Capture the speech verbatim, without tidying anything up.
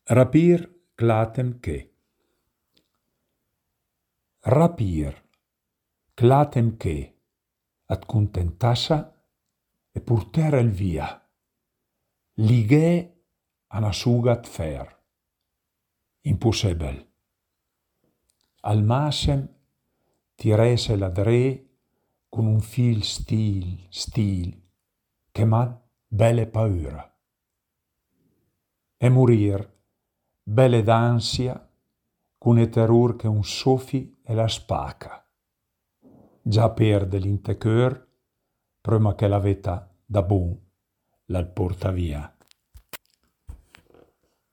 Rapir clatem che. Rapir clatem che, at contentassa e purter el via. Ligè ana sugat fer. Impossibel. Al masem tirese la dre con un fil stil, stil, che m'ha belle paura. E morir belle d'ansia con e terror che un soffi e la spaca. Già perde l'inte cheur prima che la veta da bon la porta via.